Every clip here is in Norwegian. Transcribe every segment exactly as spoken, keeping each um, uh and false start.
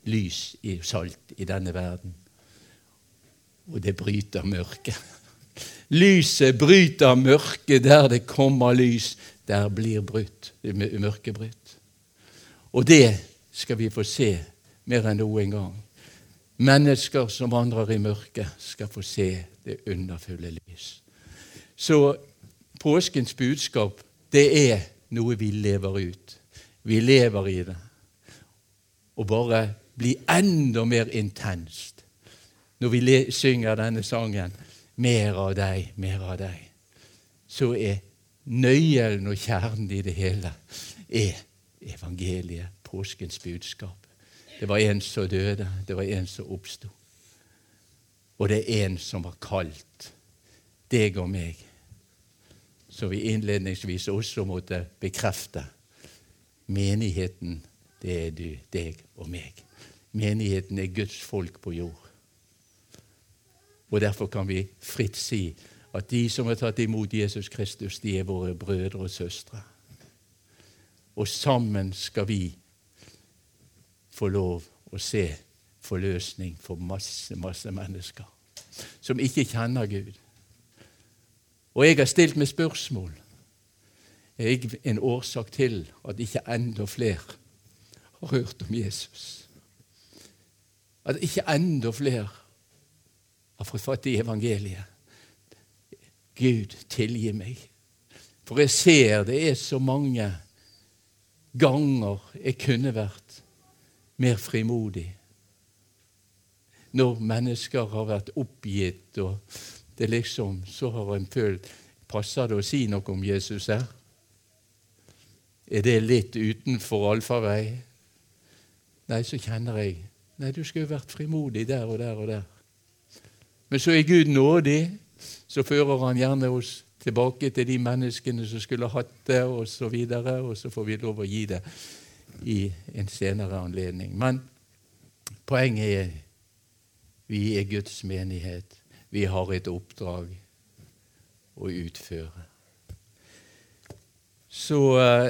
lys i salt i denne verden. Og det bryter mørket. Lyset bryter mørket, der det kommer lys, der blir brutt, mørket brutt. Og det skal vi få se mer enn noen gang. Mennesker som vandrer i mørket skal få se det underfulle lys. Så påskens budskap, det er noe vi lever ut. Vi lever i det. Og bare blir enda mer intenst. Når vi le- synger denne sangen, mer av deg, mer av deg, så er nøyelen og kjernen i det hele er evangeliet, påskens budskap. Det var en som døde, det var en som oppstod. Og det er en som har kalt deg og meg, som vi innledningsvis også måtte bekrefte. Menigheten, det er du, deg og meg. Menigheten er Guds folk på jord. Og derfor kan vi fritt si at de som har tatt imot Jesus Kristus, de er våre brødre og søstre. Og sammen skal vi få lov å se forløsning for masse, masse mennesker som ikke kjenner Gud. Og jeg har stilt meg spørsmål. Er jeg en årsak til at ikke enda flere har hørt om Jesus? At ikke enda flere har fått fatt i evangeliet? Gud, tilgi meg. For jeg ser det er så mange ganger jeg kunne vært mer frimodig. Når mennesker har vært oppgitt, og det liksom, så har en følt, passer det å si noe om Jesus her? Er det litt utenfor alfavei? Nei, så kjenner jeg, nei, du skulle vært frimodig der og der og der. Men så er Gud nådig, så fører han gjerne oss tilbake til de menneskene som skulle hatt det, og så videre, og så får vi lov å gi det i en senere anledning. Men poenget er, vi er Guds menighet. Vi har et oppdrag å utføre. Så uh,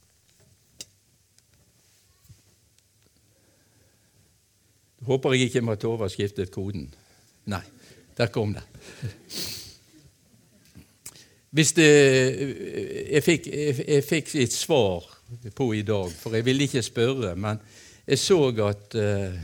håper jeg ikke måtte overskiftet koden. Nei, der kom det. Hvis det jeg fikk, jeg, jeg fikk et svar på i dag, for jeg ville ikke spørre, men jeg så at uh,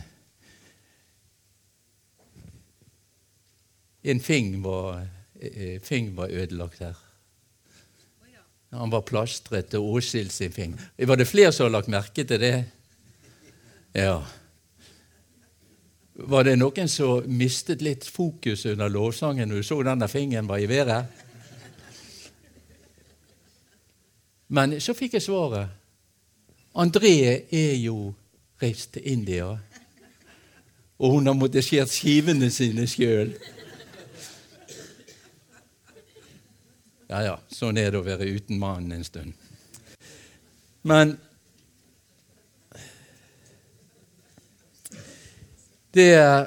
en fing var, uh, fing var ødelagt her. Han var plastret til Åshild sin fing. Var det flere som har lagt merke til det? Ja. Var det noen som mistet litt fokus under lovsangen når du så denne fingeren var i været? Men så fikk jeg svaret. André er jo reist til India, og hun har måttet skjert skivene sine selv. Ja, ja, sånn er det å være uten mannen en stund. Men det er,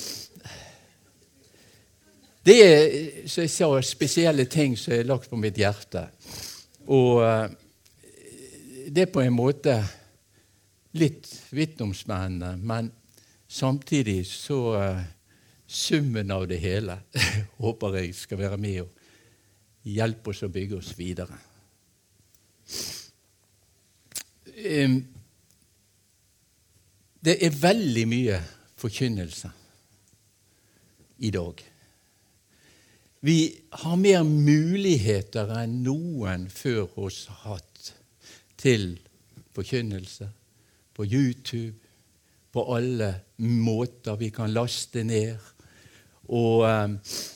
det er, så jeg sa, spesielle ting som er lagt på mitt hjerte. Og det er på en måte litt vittomspennende, men samtidig så summen av det hele håper jeg skal være med og hjelpe oss å bygge oss videre. Det er veldig mye forkynnelse i dag. Vi har mer muligheter enn noen før oss hatt til forkynnelse på YouTube, på alle måter vi kan laste ned. Og um,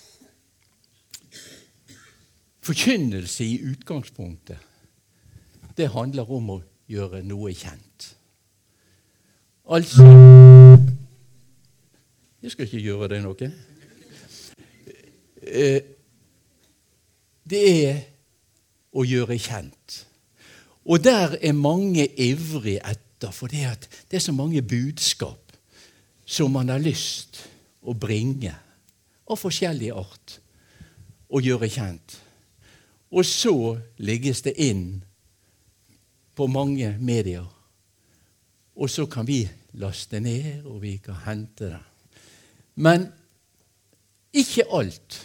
forkynnelse i utgangspunktet, det handler om å gjøre noe kjent. Altså, jeg skal ikke gjøre det noe. Det er å gjøre kjent. Og der er mange ivrig etter, for det, at det er så mange budskap som man har lyst å bringe av forskjellig art og gjøre kjent. Og så legges det inn på mange medier, og så kan vi laste ned, og vi kan hente det. Men ikke alt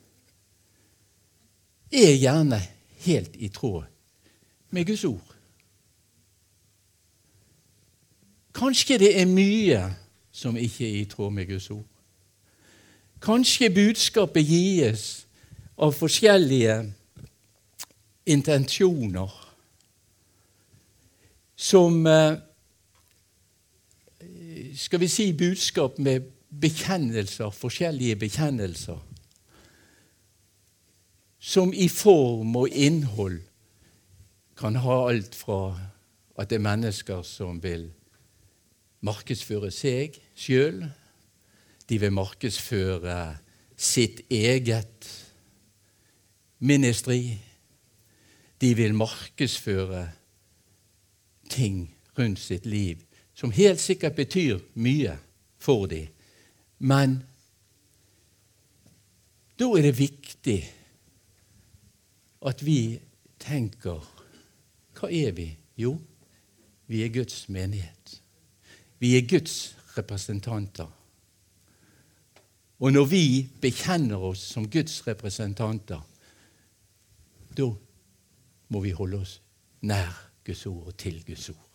er gjerne helt i tråd med Guds ord. Kanskje det er mye som ikke er i tråd med Guds ord. Kanskje budskapet gis av forskjellige intensjoner som, skal vi si, budskap med bekjennelser, forskjellige bekjennelser, som i form og innhold kan ha alt fra at det er mennesker som vil markedsføre seg selv, de vil markedsføre sitt eget ministry, de vil markedsføre ting rundt sitt liv, som helt sikkert betyr mye for dem. Men da er det viktig at vi tenker, hva er vi? Jo, vi er Guds menighet. Vi er Guds representanter. Og når vi bekjenner oss som Guds representanter, da må vi holde oss nær Guds ord og til Guds ord.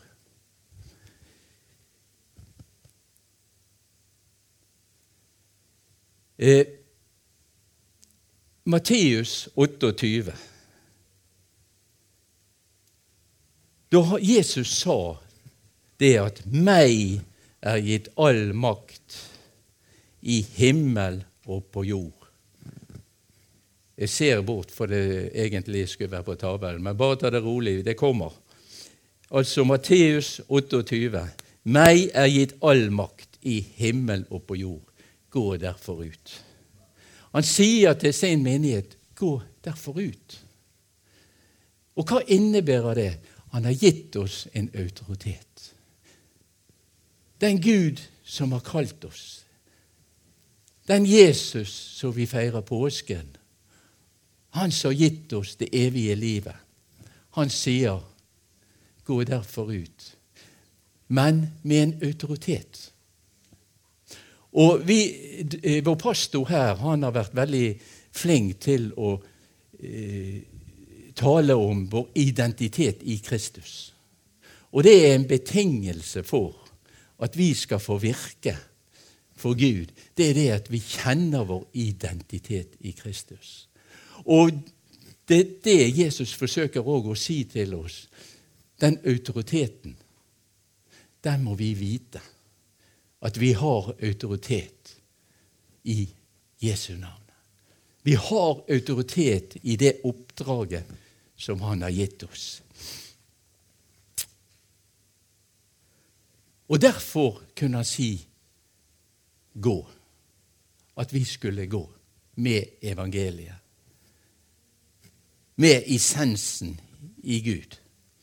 Eh, Matteus åtteogtyve. Da Jesus sa det at meg er gitt all makt i himmel og på jord. Jeg ser bort for det egentlig skulle være på tavlen, men bare ta det rolig, det kommer. Altså Matteus åtteogtyve. Meg er gitt all makt i himmel og på jord. Gå derfor ut. Han sier til sin menighet, gå derfor ut. Og hva innebærer det? Han har gitt oss en autoritet. Den Gud som har kalt oss. Den Jesus som vi feirer påsken. Han som har gitt oss det evige livet. Han sier, gå derfor ut. Men med en autoritet. Og vi, vår pastor her, han har vært veldig flink til å eh, tale om vår identitet i Kristus. Og det er en betingelse for at vi skal få virke for Gud. Det er det at vi kjenner vår identitet i Kristus. Og det er det Jesus forsøker også å si til oss. Den autoriteten, den må vi vite. At vi har autoritet i Jesu navn. Vi har autoritet i det oppdraget som han har gitt oss. Og derfor kunne han si gå. At vi skulle gå med evangeliet. Med essensen i Gud.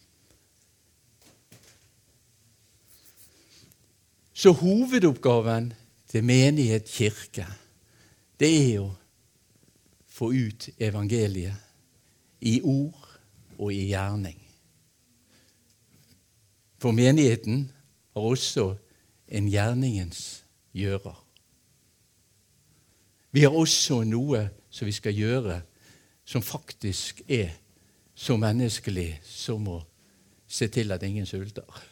Så hovedoppgaven til menighet kirke, det er å få ut evangeliet i ord og i gjerning. For menigheten har også en gjerningens gjører. Vi har også noe som vi skal gjøre som faktisk er så menneskelig som å se til at ingen sulter.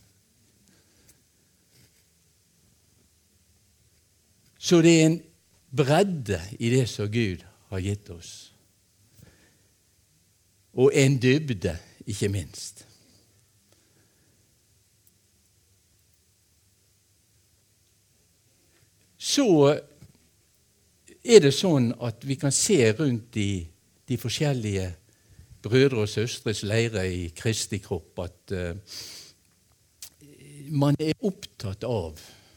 Så det er en bredde i det som Gud har gitt oss. Og en dybde, ikke minst. Så er det sånn at vi kan se rundt i de forskjellige brødre og søstres leire i Kristi kropp at uh, man er opptatt av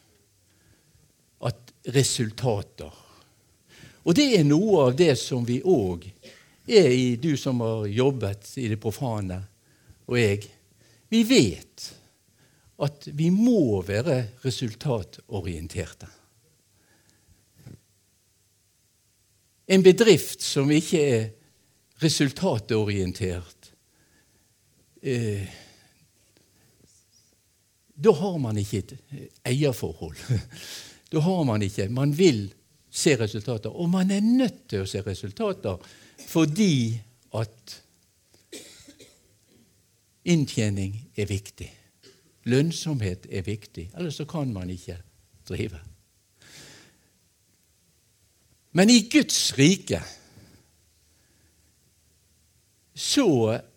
at resultater. Og det er noe av det som vi òg er i, du som har jobbet i det profane, og jeg. Vi vet at vi må være resultatorienterte. En bedrift som ikke er resultatorientert, eh, da har man ikke et eierforhold. Da har man ikke, man vil se resultater, og man er nødt til å se resultater fordi at inntjening er viktig. Lønnsomhet er viktig, ellers så kan man ikke drive. Men i Guds rike så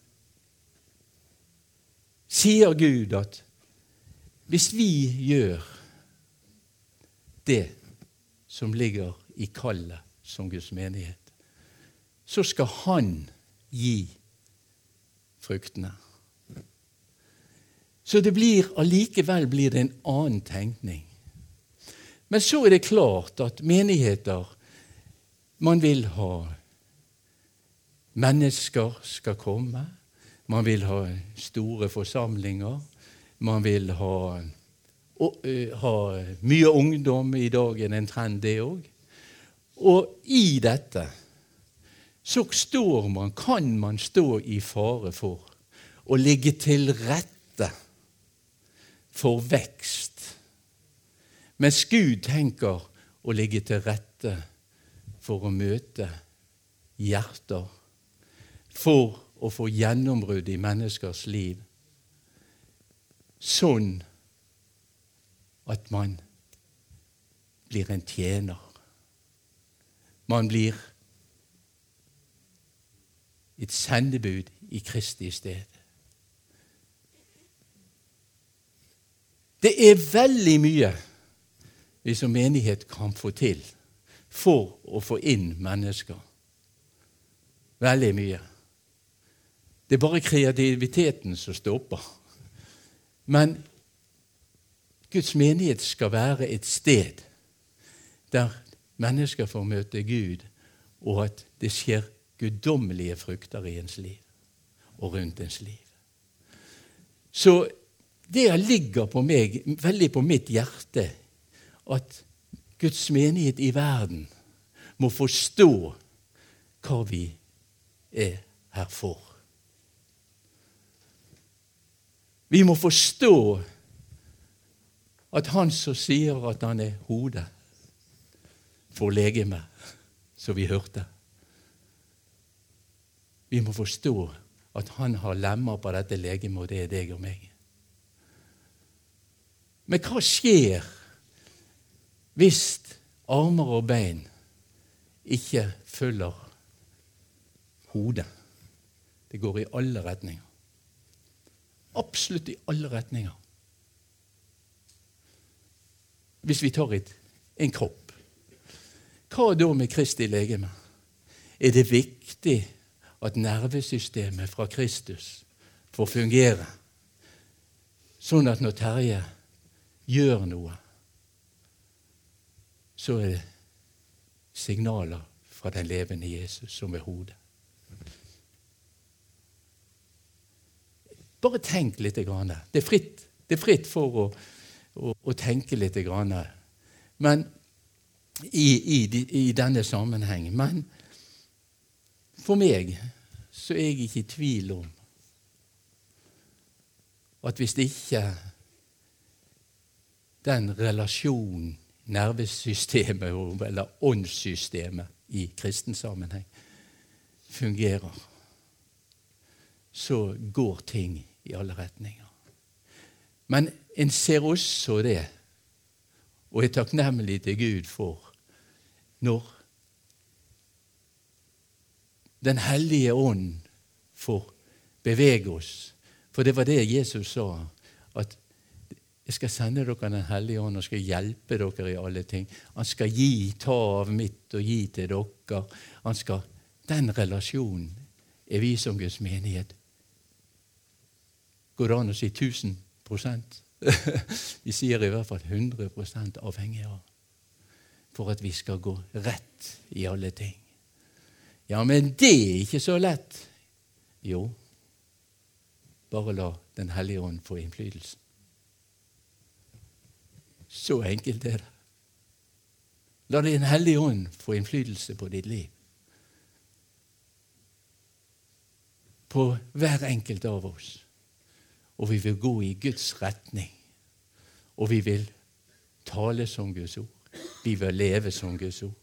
sier Gud at hvis vi gjør det som ligger i kallet som Guds menighet, så skal han gi fruktene. Så det blir, allikevel blir det en annen tenkning. Men så er det klart at menigheter, man vil ha mennesker skal komme, man vil ha store forsamlinger, man vil ha, og, uh, ha mye ungdom i dag, er en trend det også. Og i dette så står man, kan man stå i fare for å ligge til rette for vekst, mens Gud tenker å ligge til rette for å møte hjerter, for å få gjennombrudd i menneskers liv, sånn at man blir en tjener. Man blir et sendebud i Kristi sted. Det er veldig mye vi som menighet kan få til for å få inn mennesker. Veldig mye. Det er bare kreativiteten som stopper. Men Guds menighet skal være et sted der mennesker får møte Gud, og at det skjer guddommelige frukter i ens liv og rundt ens liv. Så det ligger på meg, veldig på mitt hjerte, at Guds menighet i verden må forstå hva vi er her for. Vi må forstå at han som sier at han er hodet for legeme, som vi hørte. Vi må forstå at han har lemmer på dette legeme, og det er deg og meg. Men hva skjer hvis armer og bein ikke følger hodet? Det går i alle retninger. Absolutt i alle retninger. Hvis vi tar et, en kropp, hva da med Kristi legeme? Er det viktig at nervesystemet fra Kristus får fungere, sånn at når Terje gjør noe, så er det signaler fra den levende Jesus som er hodet. Bare tenk litt. Det er fritt, det er fritt for å, å, å tenke litt. Men i, i, i denne sammenheng. Men for meg så er jeg ikke i tvil om at hvis det ikke den relasjonen, nervesystemet eller åndssystemet i kristen sammenheng fungerer, så går ting i alle retninger. Men en ser også det, og er takknemlig til Gud for, når Den hellige ånd får bevege oss. For det var det Jesus sa, at jeg skal sende dere Den hellige ånd og skal hjelpe dere i alle ting. Han skal gi, ta av mitt og gi til dere. Han skal, den relasjonen er vi som Guds menighet. Går det an å si tusen prosent? Vi sier i hvert fall hundre prosent avhengig av for at vi skal gå rett i alle ting. Ja, men det er ikke så lett. Jo, bare la Den hellige ånd få innflytelse. Så enkelt er det. La Den hellige ånd få innflytelse på ditt liv. På hver enkelt av oss. Og vi vil gå i Guds retning. og vi vil tale som Guds ord. Vi vil leve som Guds ord.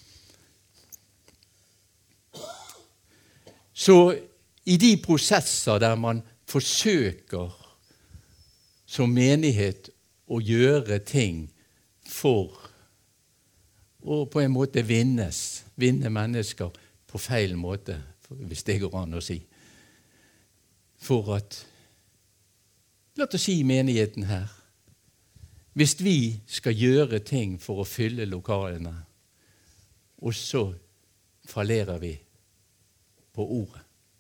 Så i de prosesser der man forsøker som menighet å gjøre ting for å på en måte vinnes, vinne mennesker på feil måte, hvis det går an å si, for at, la oss si menigheten her, hvis vi skal gjøre ting for å fylle lokalene, og så fallerer vi på ordet,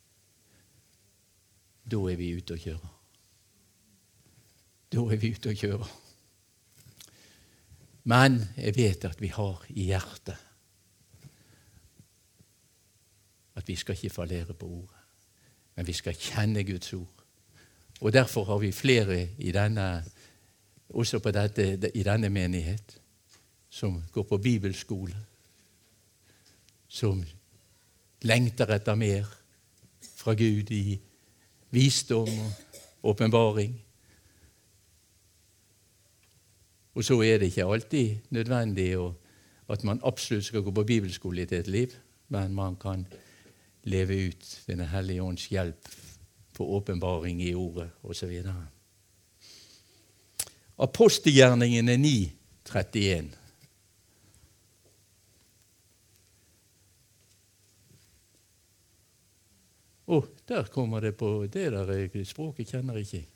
da er vi ute å kjøre. Da er vi ute å kjøre. Men jeg vet at vi har i hjertet at vi skal ikke fallere på ordet, men vi skal kjenne Guds ord. Og derfor har vi flere i denne, også på dette, i denne menighet, som går på bibelskole, som lengter etter mer fra Gud i visdom og åpenbaring. Og så er det ikke alltid nødvendig at man absolutt skal gå på bibelskole til et liv, men man kan leve ut ved Den hellige ånds hjelp for åpenbaring i ordet, og så videre. Apostelgjerningene ni trettien. Å, oh, der kommer det på det der språket kjenner jeg ikke.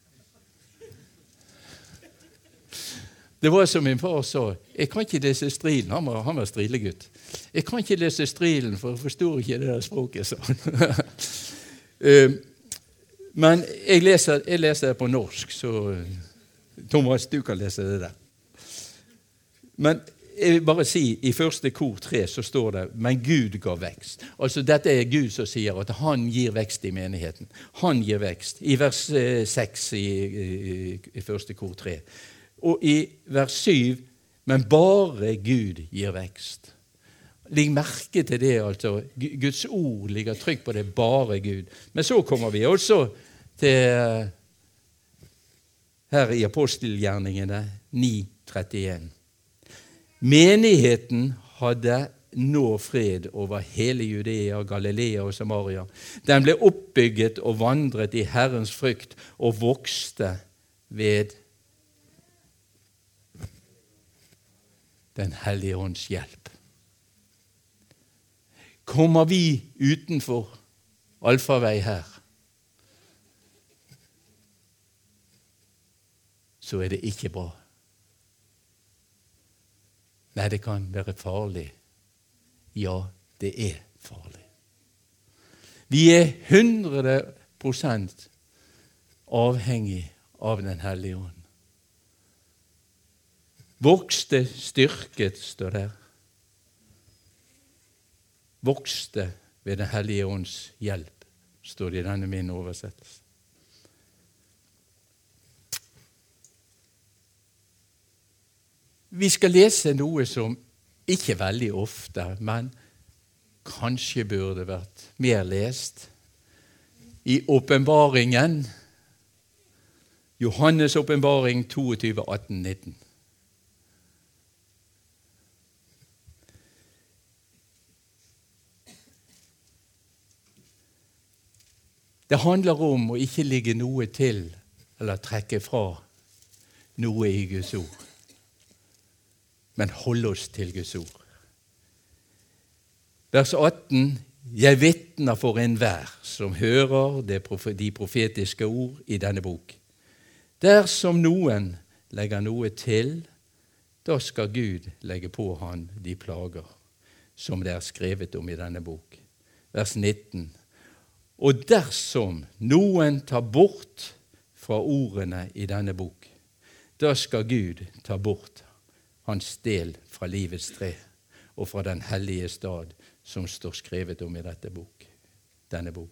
Det var som min far sa, jeg kan ikke lese strilen, han var, han var strilegutt. Jeg kan ikke lese strilen, for jeg forstår ikke det der språket, sa han. uh, men jeg leser, jeg leser det på norsk, så Thomas, du kan lese det der. Men jeg vil bare si, i første kor tre så står det, men Gud ga vekst. Altså dette er Gud som sier at han gir vekst i menigheten. Han gir vekst. I vers seks i, i, i første kor tre. Og i vers syv, men bare Gud gir vekst. Legg merke til det, altså. Guds ord ligger trykk på det, bare Gud. Men så kommer vi også til her i apostelgjerningene ni trettien. Menigheten hadde nå fred over hele Judea, Galilea og Samaria. Den ble oppbygget og vandret i Herrens frykt og vokste ved Den hellige ånds hjelp. Kommer vi utenfor alfavei her, så er det ikke bra. Nei, det kan være farlig. Ja, det er farlig. Vi er hundre prosent avhengig av Den hellige ånd. Vokste, styrket, står der. Vokste ved Den hellige ånds hjelp, står det i denne min oversettelse. Vi skal lese noe som ikke veldig ofte, men kanskje burde vært mer lest. I åpenbaringen, Johannes åpenbaring to atten nitten. Det handler om å ikke ligge noe til eller trekke fra noe i Guds ord, men holde oss til Guds ord. Vers atten. Jeg vitner for enhver som hører de profetiske ord i denne bok. Dersom noen legger noe til, da skal Gud legge på han de plager, som det er skrevet om i denne bok. Vers nitten. Og dersom noen tar bort fra ordene i denne bok, da skal Gud ta bort hans del fra livets tre og fra den hellige stad som står skrevet om i dette bok, denne bok.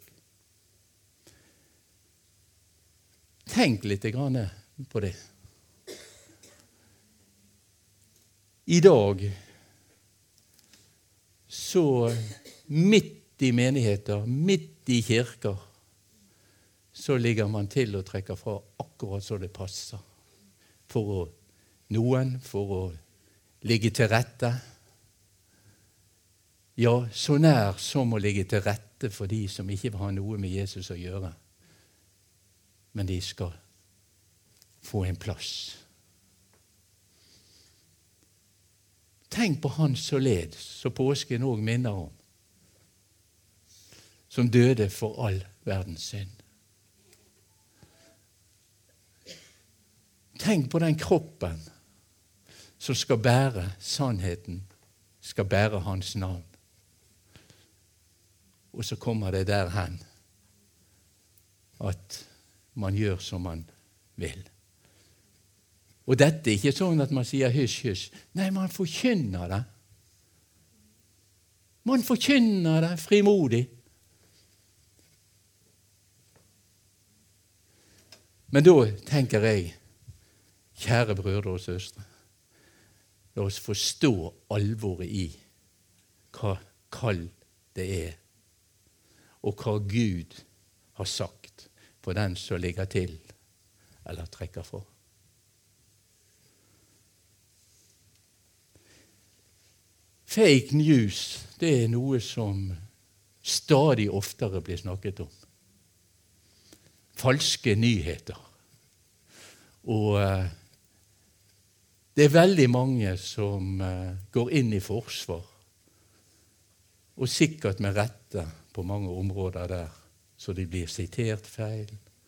Tenk litt grann på det. I dag, så midt i menigheter, midt i kirker, så ligger man til og trekker fra akkurat så det passer, for å noen for å ligge til rette. Ja, så nær som å ligge til rette for de som ikke vil ha noe med Jesus å gjøre. Men de skal få en plass. Tenk på han som led, som påsken også minner om, som døde for all verdens synd. Tenk på den kroppen som skal bære sannheten, skal bære hans navn. Og så kommer det der hen at man gjør som man vil. Og dette er ikke sånn at man sier hysj, hysj. Nei, man forkynner det. Man forkynner det frimodig. Men da tenker jeg, kjære brødre og søstre, la oss forstå alvoret i hva kall det er, og hva Gud har sagt på den som ligger til eller trekker for. Fake news, det er noe som stadig oftere blir snakket om. Falske nyheter. Og uh, det er veldig mange som uh, går inn i forsvar, og sikkert med rette på mange områder der, så de blir sitert feil.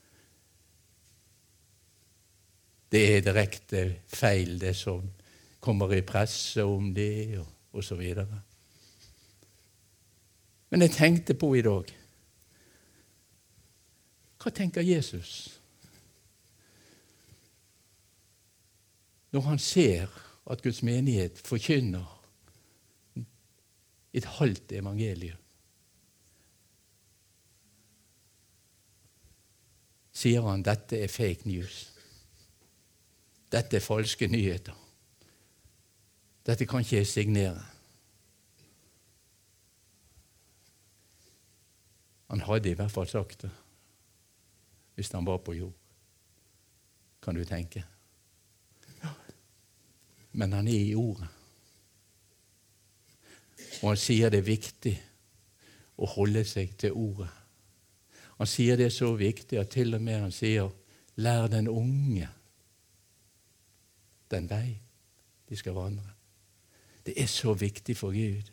Det er direkte feil, det som kommer i presse om det, og, og så videre. Men jeg tenkte på i dag, hva tenker Jesus når han ser at Guds menighet forkynner et halvt evangelium? Sier han, dette er fake news. Dette er falske nyheter. Dette kan ikke jeg signere. Han hadde i hvert fall sagt det, hvis han var på jord. Kan du tenke? Men han er i ordet. Og han sier det er viktig å holde seg til ordet. Han sier det er så viktig at til og med han sier, lær den unge den vei de skal vandre. Det er så viktig for Gud.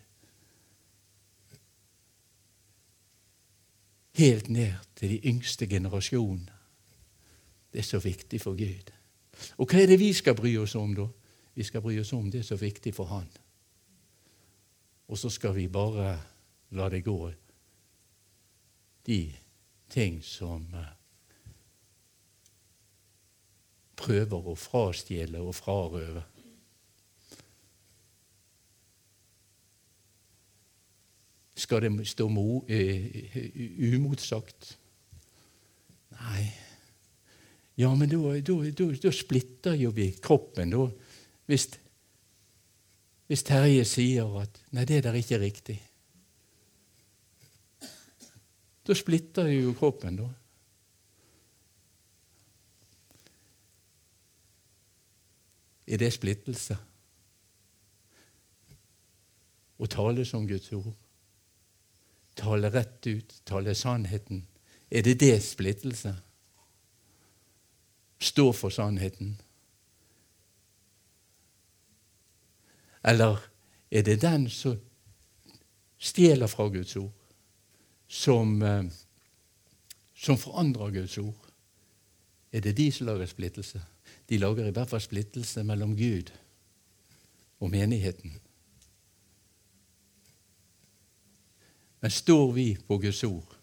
Helt ned til de yngste generasjonene. Det er så viktig for Gud. Og hva er det vi skal bry oss om da? Vi skal bry oss om det er så viktig for han. Og så skal vi bare la det gå de ting som prøver å frastjele og frarøve. Skal det stå mo, uh, umotsagt? Nei. Ja, men da, da, da, da splitter jo vi kroppen. Da. Hvis, hvis Terje sier at nei, det der er ikke riktig. Da splitter jo kroppen, da. Er det splittelse? Å tale som Guds ord? Tale rett ut, tale sannheten. Er det det splittelse? Stå for sannheten? Eller er det den som stjeler fra Guds ord, som, eh, som forandrer Guds ord? Er det de som lager splittelse? De lager i hvert fall splittelse mellom Gud og menigheten. Men står vi på Guds ord,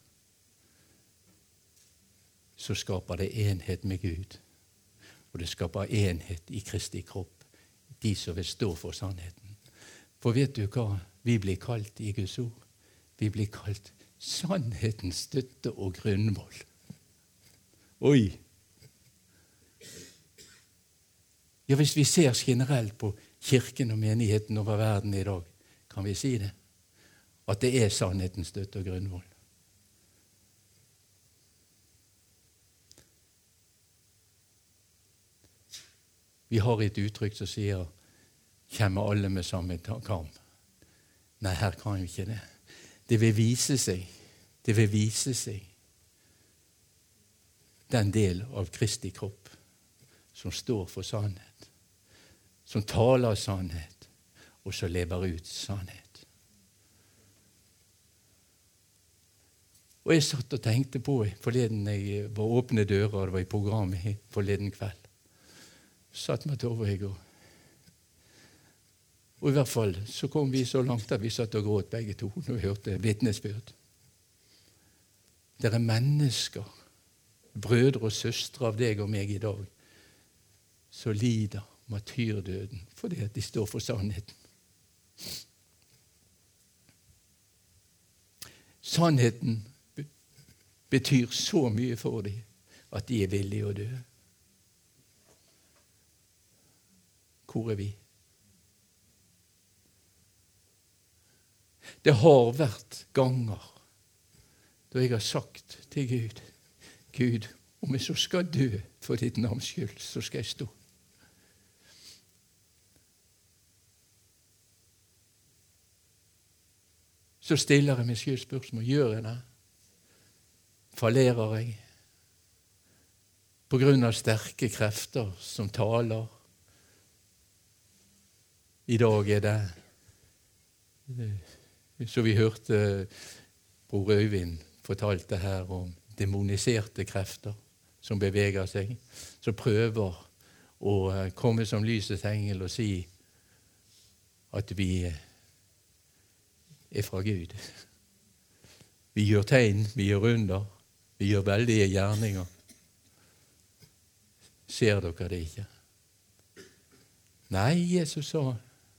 så skaper det enhet med Gud. Og det skaper enhet i Kristi kropp, de som vil stå for sannheten. For vet du hva vi blir kalt i Guds ord? Vi blir kalt sannhetens støtte og grunnvoll. Oi! Ja, hvis vi ser generelt på kirken og menigheten over verden i dag, kan vi si det. At det er sannhetens støtte og grunnvoll. Vi har et uttrykk som sier «Kommer alle med samme kam?» Nei, her kan vi ikke det. Det vil vise seg, det vil vise seg den del av Kristi kropp som står for sannhet, som taler sannhet, og som lever ut sannhet. Og jeg satt og tenkte på forleden jeg var åpne dører, det var i programmet forleden kveld. Satt meg til over i går. Og i hvert fall så kom vi så langt at vi satt og gråt begge to når vi hørte vitnesbyrd. Det er mennesker, brødre og søstre av deg og meg i dag, som lider martyrdøden fordi at de står for sannheten. Sannheten betyr så mye for dem at de er villige å dø. Hvor er vi? Det har vært ganger da jeg har sagt til Gud, Gud, om jeg så skal dø for ditt navns skyld, så skal jeg stå. Så stiller jeg meg selv spørsmål, gjør jeg det? Fallerer jeg? På grunn av sterke krefter som taler. I dag er det, så vi hørte bror Øyvind fortalte her om demoniserte krefter som beveger seg, som prøver å komme som lysets engel og si at vi er fra Gud. Vi gjør tegn, vi gjør under, vi gjør veldige gjerninger. Ser dere det ikke? Nei, Jesus sa,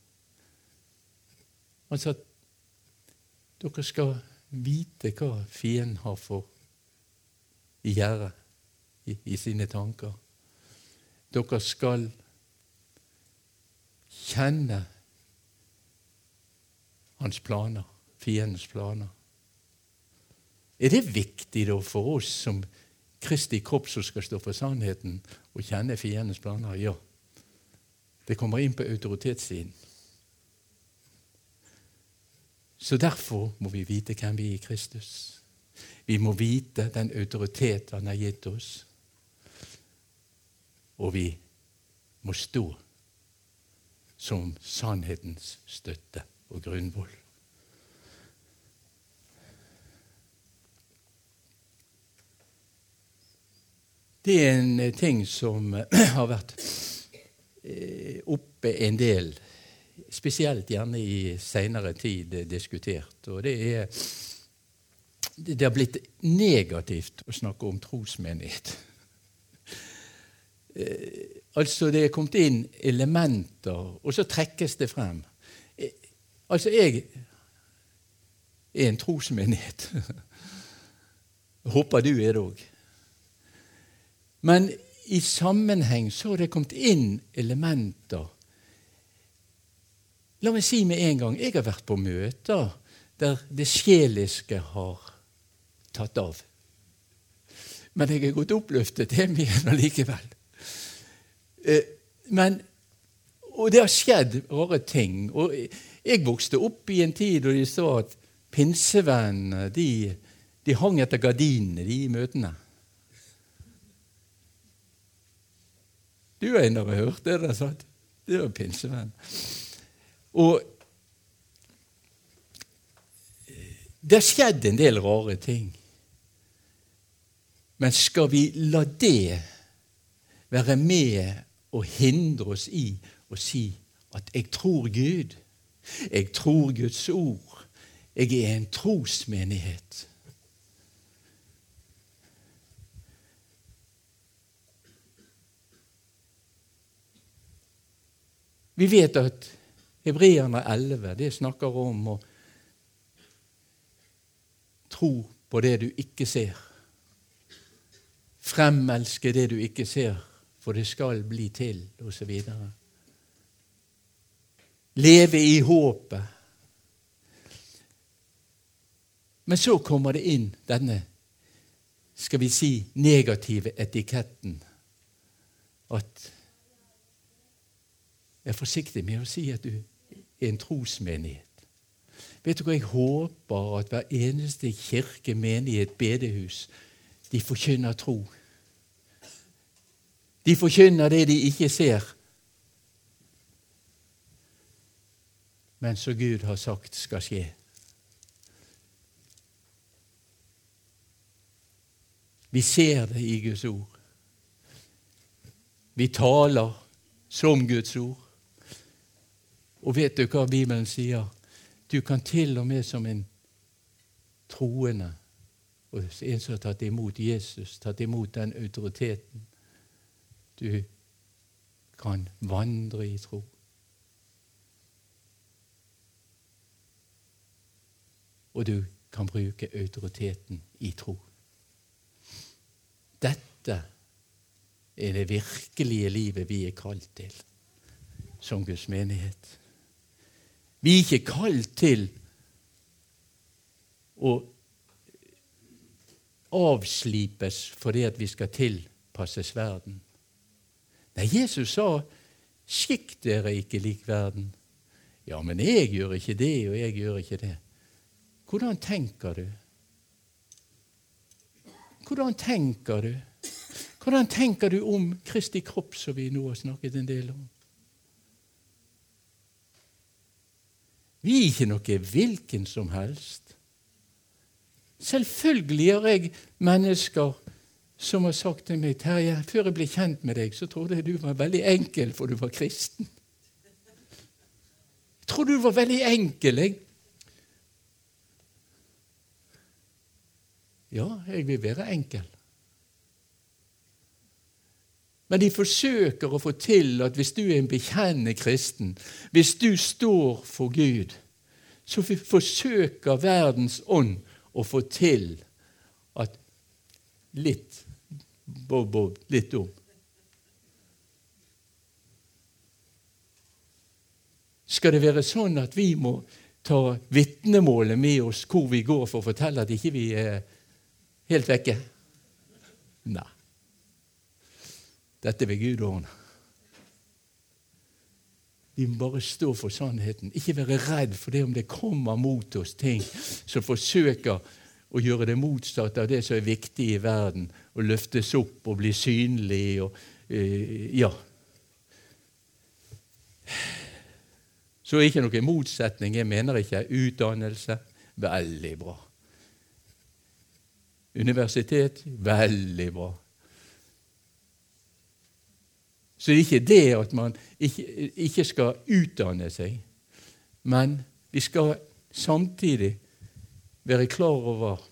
han sa at dere skal vite hva fienden har for i gjerdet, i, i sine tanker. Dere skal kjenne hans planer, fiendens planer. Er det viktig da for oss som Kristi kropp som skal stå for sannheten og kjenne fiendens planer? Ja, det kommer inn på autoritetssiden. Så derfor må vi vite hvem vi er i Kristus. Vi må vite den autoritet han har gitt oss. Og vi må stå som sannhetens støtte og grunnvoll. Det er en ting som har vært oppe en del, spesielt gjerne i senere tid diskutert, og det er det har blitt negativt å snakke om trosmenighet. Eh, altså det er kommet inn elementer, og så trekkes det frem. Eh, altså jeg er en trosmenighet. Jeg håper du er det også. Men i sammenheng så har det kommet inn elementer. La meg si med en gang, jeg har vært på møter der det sjeliske har tatt av. Men jeg har gått oppløftet hjem igjen likevel. Men, og det har skjedd rare ting. Og jeg vokste opp i en tid da de sa at pinsevennene, de, de hang etter gardinene, de i møtene. Du har ennå hørt det der, sant? Det var pinsevenn. Og det har skjedd en del rare ting. Men skal vi la det være med og hindre oss i å si at jeg tror Gud, jeg tror Guds ord, jeg er en trosmenighet. Vi vet at Hebreerne elleve, det snakker om å tro på det du ikke ser. Fremelske det du ikke ser, for det skal bli til, og så videre. Leve i håpet. Men så kommer det inn denne, skal vi si, negative etiketten, at er forsiktig med å si at du er en trosmenighet. Vet du hva, jeg håper at hver eneste kirke, menighet, bedehus, de forkynner tro. De forkynner det de ikke ser, men så Gud har sagt skal skje. Vi ser det i Guds ord. Vi taler som Guds ord. Og vet du hva Bibelen sier? Du kan til og med som en troende, og en som har tatt imot Jesus, tatt imot den autoriteten, du kan vandre i tro. Og du kan bruke autoriteten i tro. Dette er det virkelige livet vi er kalt til som Guds menighet. Vi er ikke kalt til å avslipes fordi at vi skal tilpasses verden. Nei, Jesus sa, skikk dere ikke lik verden. Ja, men jeg gjør ikke det, og jeg gjør ikke det. Hvordan tenker du? Hvordan tenker du? Hvordan tenker du om Kristi kropp, som vi nå har snakket en del om? Vi er ikke noe hvilken som helst. Selvfølgelig har jeg mennesker som har sagt til meg, Terje, før jeg ble kjent med deg, så trodde jeg du var veldig enkel, for du var kristen. Jeg trodde du var veldig enkel, jeg. Ja, jeg vil være enkel. Men de forsøker å få til at hvis du er en bekjennende kristen, hvis du står for Gud, så forsøker verdens ånd å få til at litt, bob, bob, litt om. Skal det være sånn at vi må ta vitnemålet med oss hvor vi går for å fortelle at ikke vi er helt vekke? Nei. Dette vil Gud ordne. Vi må bare stå for sannheten. Ikke være redd for det om det kommer mot oss ting som forsøker å gjøre det motsatt av det som er viktig i verden, og løftes opp og bli synlig. Og, uh, ja. Så ikke noe motsetning. Jeg mener ikke utdannelse. Veldig bra. Universitet. Veldig bra. Så det er ikke det at man ikke, ikke skal utdanne seg, men vi skal samtidig være klar over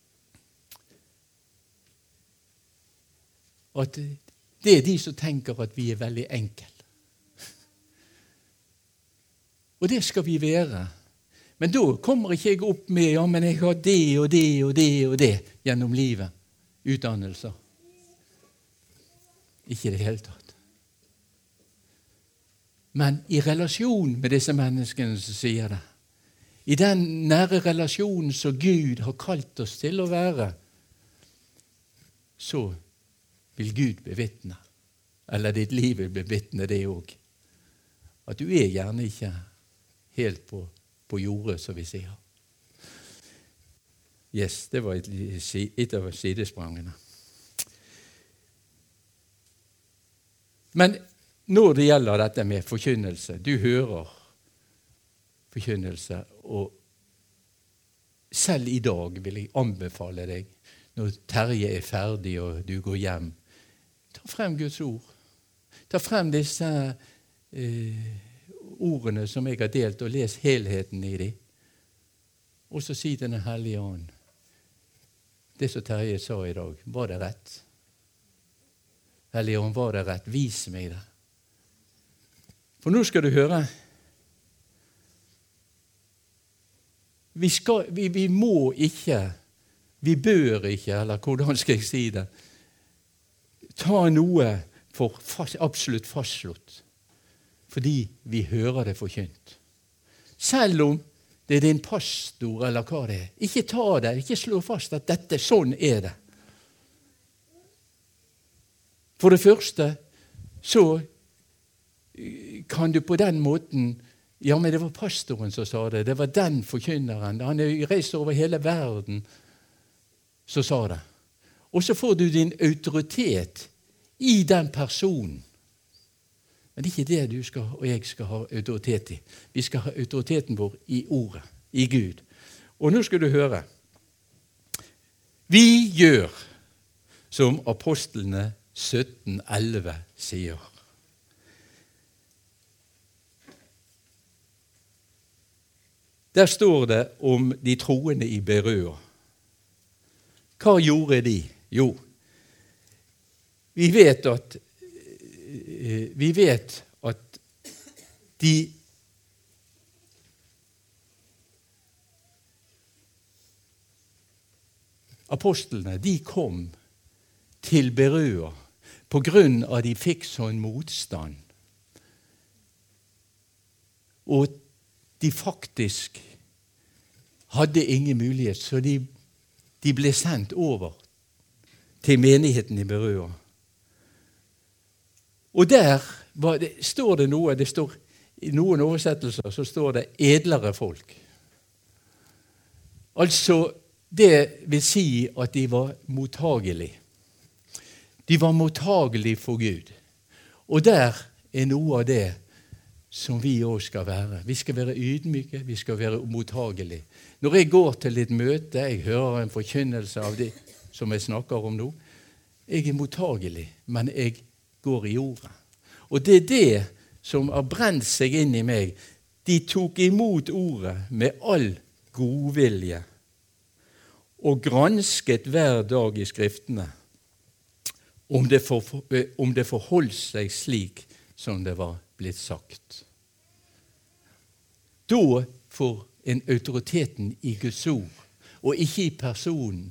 at det er de som tenker at vi er veldig enkle. Og det skal vi være. Men da kommer ikke jeg opp med ja, men jeg har det og det og det og det gjennom livet. Utdannelser. Ikke det hele tatt. Men i relasjon med disse menneskene som sier det, i den nære relasjonen som Gud har kalt oss til å være, så vil Gud bevitne, eller ditt liv vil bevitne det også, at du er gjerne ikke helt på, på jordet, som vi sier. Yes, det var et, et av sidesprangene. Men når det gjelder dette med forkynnelse, du hører forkynnelse, og selv i dag vil jeg anbefale deg, når Terje er ferdig og du går hjem, ta frem Guds ord. Ta frem disse eh, ordene som jeg har delt, og les helheten i dem. Og så si til Den hellige ånd, det som Terje sa i dag, var det rett? Hellige ånd, var det rett? Vis meg det. For nå skal du høre, vi, skal, vi, vi må ikke, vi bør ikke, eller hvordan skal jeg si det, ta noe for fast, absolutt fastslått, fordi vi hører det forkynt. Selv om det er din pastor, eller hva det er. Ikke ta det, ikke slå fast at dette, sånn er det. For det første, så kan du på den måten Ja, men det var pastoren som sa det. Det var den forkynneren. Han er reist over hele verden som sa det. Og så får du din autoritet i den personen. Men det er ikke det du skal, og jeg skal ha autoritet i. Vi skal ha autoriteten vår i ordet, i Gud. Og nå skal du høre. Vi gjør som apostlene sytten elleve sier. Der står det om de troende i Berøa. Hva gjorde de? Jo, vi vet at vi vet at de apostlene, de kom til Berøa på grunn av at de fikk sånn motstand. Og de faktisk hadde ingen mulighet, så de, de ble sendt over til menigheten i Berøa. Og der var det, står det noe, det står, i noen oversettelser så står det edlere folk. Altså, det vil si at de var mottagelige. De var mottagelige for Gud. Og der er noe av det som vi også skal være. Vi skal være ydmyke, vi skal være mottagelige. Når jeg går til et møte, jeg hører en forkynnelse av det som jeg snakker om nå, jeg er mottagelig, men jeg går i ordet. Og det er det som har brent seg inn i meg. De tok imot ordet med all godvilje og gransket hver dag i skriftene om det, for, om det forholdt seg slik som det var blitt sagt. Da får en autoriteten i Guds ord, og ikke i personen.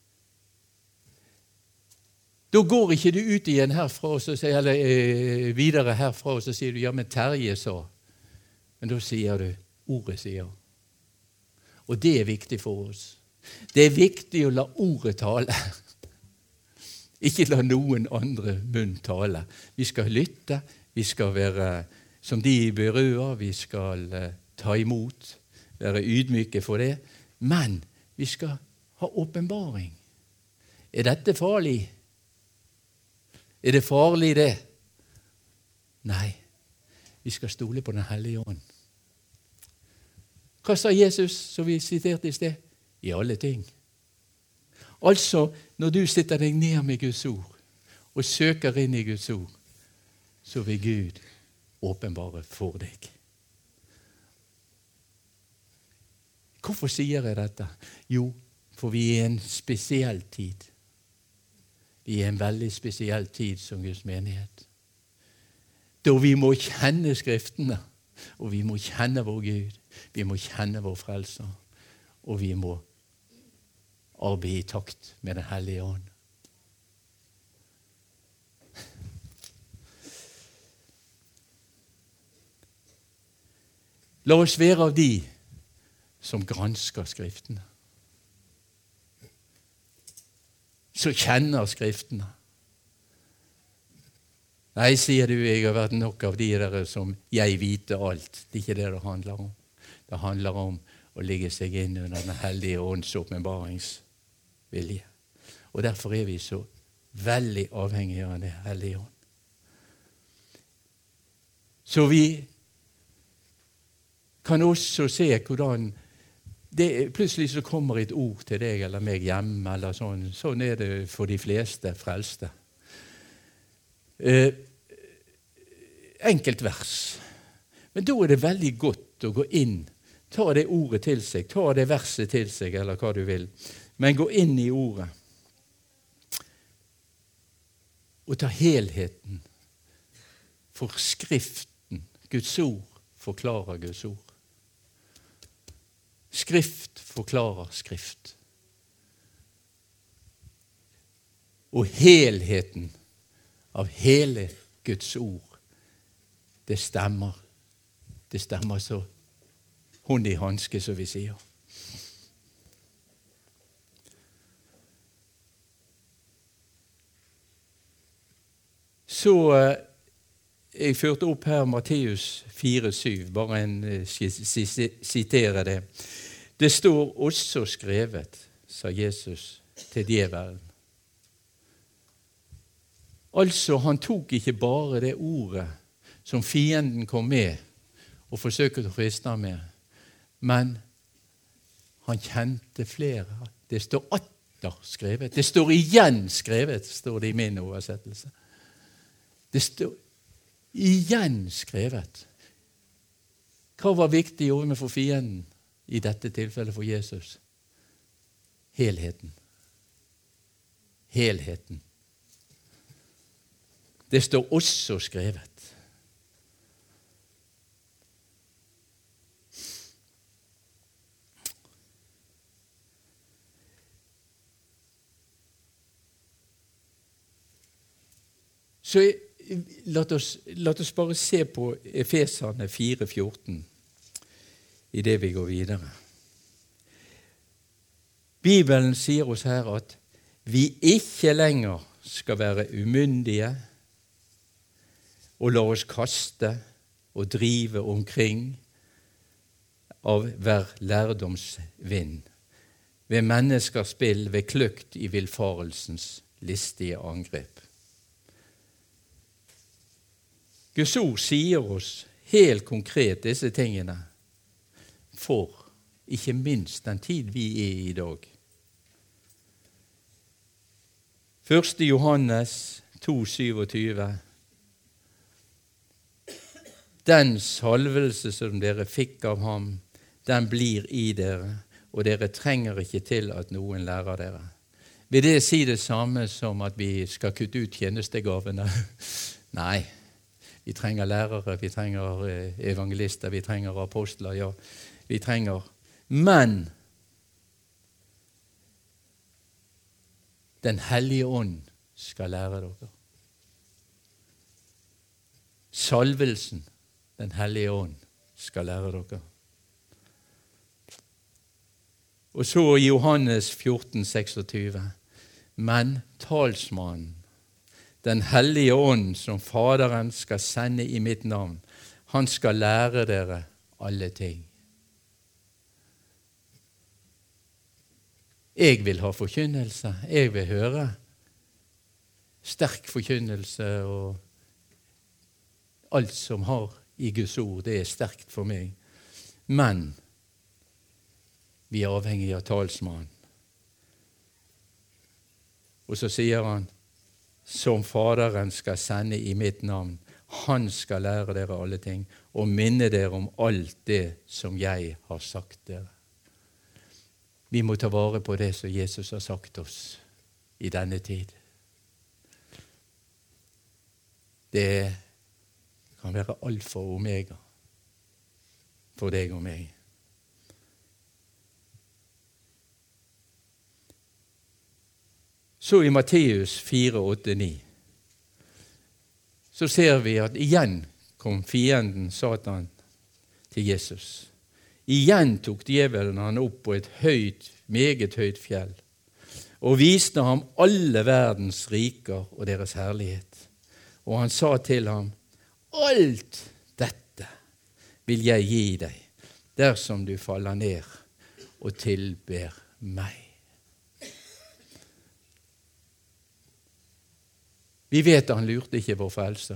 Da går ikke du ut igjen herfra, og så sier, eller eh, videre herfra, og så sier du, ja, men Terje sa. Men da sier du, ordet sier. Og det er viktig for oss. Det er viktig å la ordet tale. Ikke la noen andre munn tale. Vi skal lytte, vi skal være som de i Berøa, vi skal uh, ta imot, være ydmyke for det, men vi skal ha åpenbaring. Er dette farlig? Er det farlig det? Nei, vi skal stole på Den hellige ånd. Hva sa Jesus, som vi siterte i sted? I alle ting. Altså, når du sitter deg ned med Guds ord, og søker inn i Guds ord, så vil Gud åpenbare for deg. Hvorfor sier jeg dette? Jo, for vi er i en spesiell tid. Vi er i en veldig spesiell tid som Guds menighet. Da vi må kjenne Skriftene, og vi må kjenne vår Gud, vi må kjenne vår Frelser, og vi må arbeide i takt med Den hellige ånd. La oss være av de som gransker Skriftene, som kjenner Skriftene. Nei, sier du, jeg har vært nok av de der som jeg vite alt. Det er ikke det det handler om. Det handler om å ligge seg inn under Den hellige ånds åpenbaringsvilje. Og derfor er vi så veldig avhengige av Den hellige ånd. Så vi kan også se hvordan det, plutselig så kommer et ord til deg eller meg hjemme, eller sånn. Sånn er det for de fleste frelste. Eh, enkelt vers. Men da er det veldig godt å gå inn, ta det ordet til seg, ta det verset til seg, eller hva du vil, men gå inn i ordet og ta helheten, for Skriften, Guds ord, forklarer Guds ord. Skrift forklarer Skrift. Og helheten av hele Guds ord, det stemmer. Det stemmer så hånd i hanske, som vi sier. Så jeg førte opp her Matteus fire syv, bare en sitere det. Det står også skrevet, sa Jesus til djevelen. Altså, han tok ikke bare det ordet som fienden kom med og forsøkte å friste ham med, men han kjente flere. Det står atter skrevet. Det står igjen skrevet, står det i min oversettelse. Det står igjen skrevet. Hva var viktig i ordene for fienden i dette tilfellet for Jesus? Helheten. Helheten. Det står også skrevet. Så la oss, la oss bare se på Efeserne fire fjorten i det vi går videre. Bibelen sier oss her at vi ikke lenger skal være umyndige og la oss kaste og drive omkring av hver lærdomsvind, ved menneskers spill, ved kløkt i villfarelsens listige angrep. Guds ord sier oss helt konkret disse tingene for ikke minst den tid vi er i dag. Første Johannes to syttisju. Den salvelse som dere fikk av ham, den blir i dere, og dere trenger ikke til at noen lærer dere. Vil det si det samme som at vi skal kutte ut tjenestegavene? Nei. Vi trenger lærere, vi trenger evangelister, vi trenger apostler, ja, vi trenger. Men Den hellige ånd skal lære dere. Salvelsen, Den hellige ånd, skal lære dere. Og så i Johannes fjorten seksogtyve. Men talsmannen, Den hellige ånd, som Faderen skal sende i mitt navn, han skal lære dere alle ting. Jeg vil ha forkynnelse. Jeg vil høre sterk forkynnelse, og alt som har i Guds ord, det er sterkt for meg. Men vi er avhengige av talsmannen. Og så sier han, som Faderen skal sende i mitt navn, han skal lære dere alle ting, og minne dere om alt det som jeg har sagt dere. Vi må ta vare på det som Jesus har sagt oss i denne tid. Det kan være alfa og omega for deg og meg. Så i Matteus fire åtte ni så ser vi at igjen kom fienden Satan til Jesus. Igjen tok djevelen han opp på et høyt, meget høyt fjell og viste ham alle verdens riker og deres herlighet. Og han sa til ham, alt dette vil jeg gi deg, dersom du faller ned og tilber meg. Vi vet at han lurte ikke vår frelser,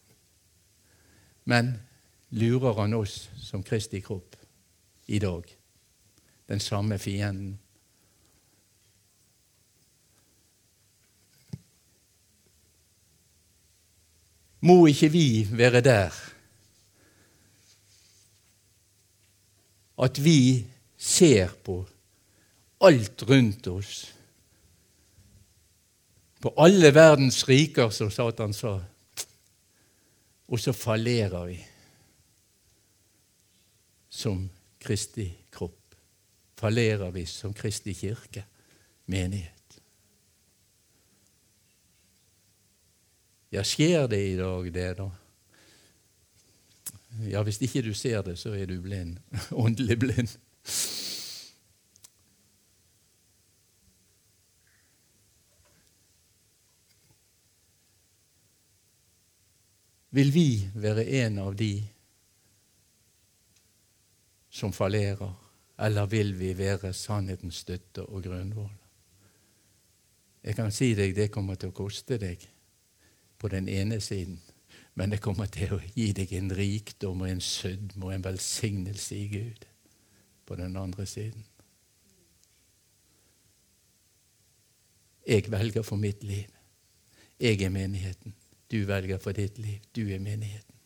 men lurer han oss som Kristi kropp i dag, den samme fienden. Må ikke vi være der at vi ser på alt rundt oss, på alle verdens riker, som Satan sa, og så fallerer vi som Kristi kropp. Fallerer vi som Kristi kirke, menighet. Ja, skjer det i dag det da? Ja, hvis ikke du ser det, så er du blind, åndelig blind. Vil vi være en av de som fallerer, eller vil vi være sannhetens støtte og grunnvoll? Jeg kan si deg, det kommer til å koste deg på den ene siden, men det kommer til å gi deg en rikdom og en sødme og en velsignelse i Gud på den andre siden. Jeg velger for mitt liv. Jeg er menigheten. Du velger for ditt liv. Du er menigheten.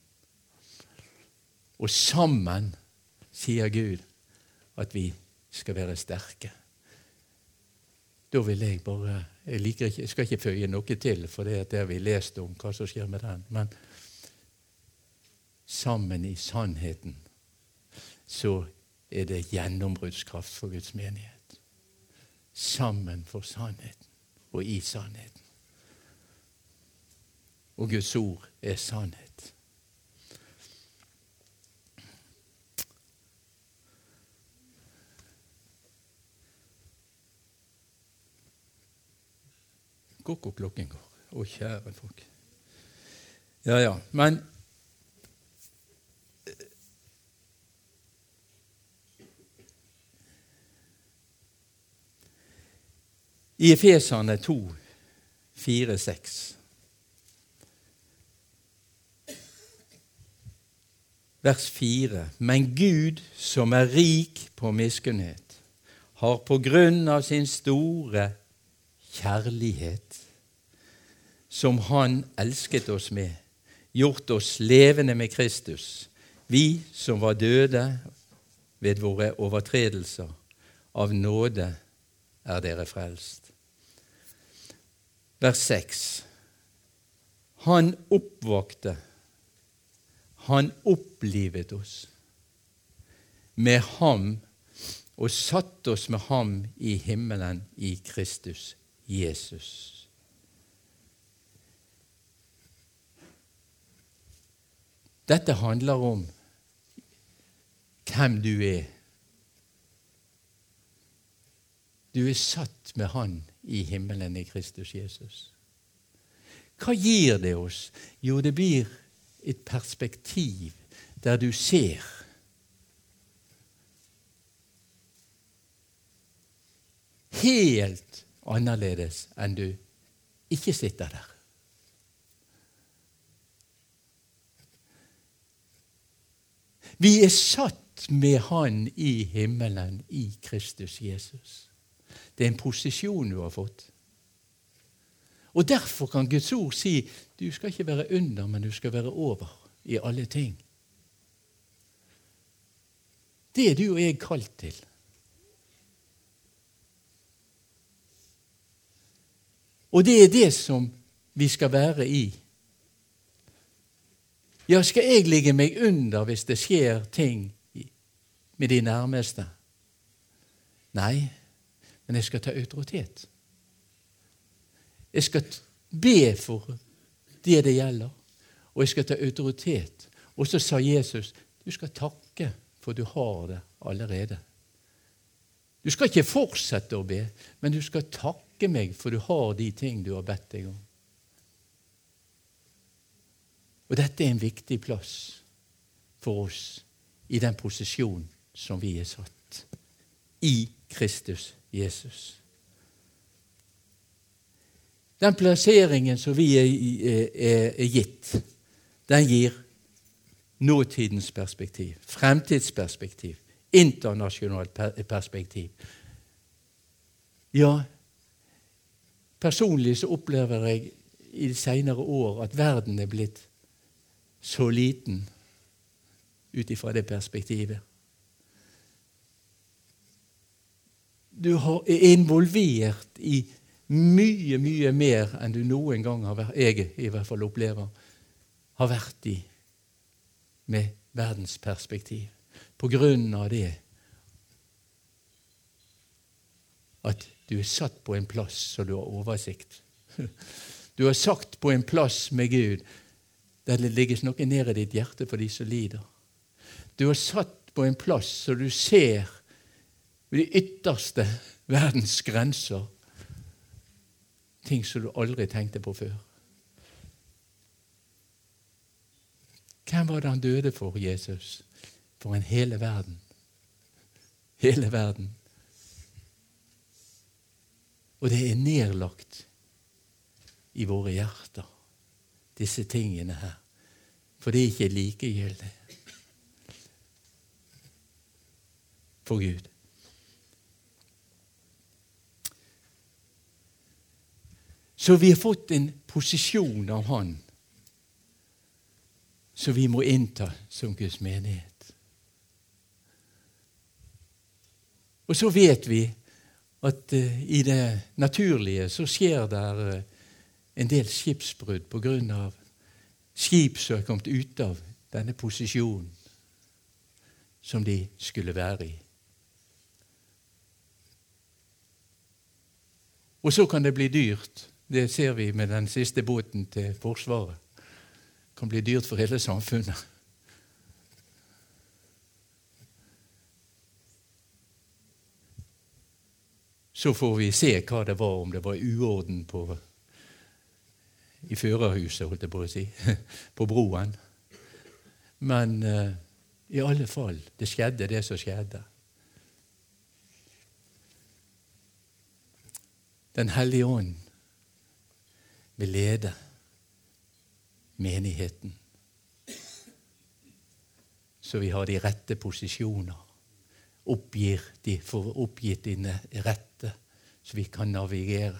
Og sammen sier Gud at vi skal være sterke. Da vil jeg bare, jeg, liker ikke, jeg skal ikke føye noe til, for det er det vi leste om hva som skjer med den, men sammen i sannheten så er det gjennombruddskraft for Guds menighet. Sammen for sannheten og i sannheten. Og Guds ord er sannhet. Gå hvor klokken går. Å, kjære folk. Ja, ja, men i Efeserne to, fire, seks vers fire. Men Gud, som er rik på miskunnhet, har på grunn av sin store kjærlighet, som han elsket oss med, gjort oss levende med Kristus, vi som var døde ved våre overtredelser, av nåde er dere frelst. Vers seks. Han oppvakte, han opplivet oss med ham og satt oss med ham i himmelen i Kristus Jesus. Dette handler om hvem du er. Du er satt med han i himmelen i Kristus Jesus. Hva gir det oss? Jo, det blir et perspektiv der du ser helt annerledes enn du ikke sitter der. Vi er satt med han i himmelen i Kristus Jesus. Det er en posisjon du har fått. Og derfor kan Guds ord si, du skal ikke være under, men du skal være over i alle ting. Det er du og jeg kalt til. Og det er det som vi skal være i. Ja, skal jeg ligge meg under hvis det skjer ting med de nærmeste? Nei, men jeg skal ta autoritet. Jeg skal be for det det gjelder, og jeg skal ta autoritet. Og så sa Jesus, du skal takke for du har det allerede. Du skal ikke fortsette å be, men du skal takke meg for du har de ting du har bedt deg om. Og dette er en viktig plass for oss i den posisjon som vi er satt i Kristus Jesus. Den plasseringen som vi er, er, er gitt, den gir nåtidens perspektiv, fremtidsperspektiv, internasjonalt perspektiv. Ja, personlig så opplever jeg i de senere år at verden er blitt så liten ut ifra det perspektivet. Du er involvert i mye, mye mer enn du noen gang har vært, jeg i hvert fall opplever, har vært i med verdens perspektiv. På grunn av det at du er satt på en plass så du har oversikt. Du er satt på en plass med Gud der det ligger noe ned i ditt hjerte for de som lider. Du er satt på en plass så du ser de ytterste verdens grenser, ting som du aldri tenkte på før. Hvem var det han døde for, Jesus? For en hele verden. Hele verden. Og det er nedlagt i våre hjerter, disse tingene her. For det er ikke likegyldig for Gud. Så vi har fått en posisjon av Han som vi må innta som Guds menighet. Og så vet vi at uh, i det naturlige så skjer der uh, en del skipsbrudd på grunn av skip som er kommet ut av denne posisjonen som de skulle være i. Og så kan det bli dyrt. Det ser vi med den siste båten til Forsvaret. Det kan bli dyrt for hele samfunnet. Så får vi se hva det var, om det var uorden på, i førerhuset, holdt jeg på å si, på broen. Men uh, i alle fall, det skjedde det som skjedde. Den hellige ånd vil lede menigheten, så vi har de rette posisjoner. Oppgir de for oppgitt dine rette, så vi kan navigere.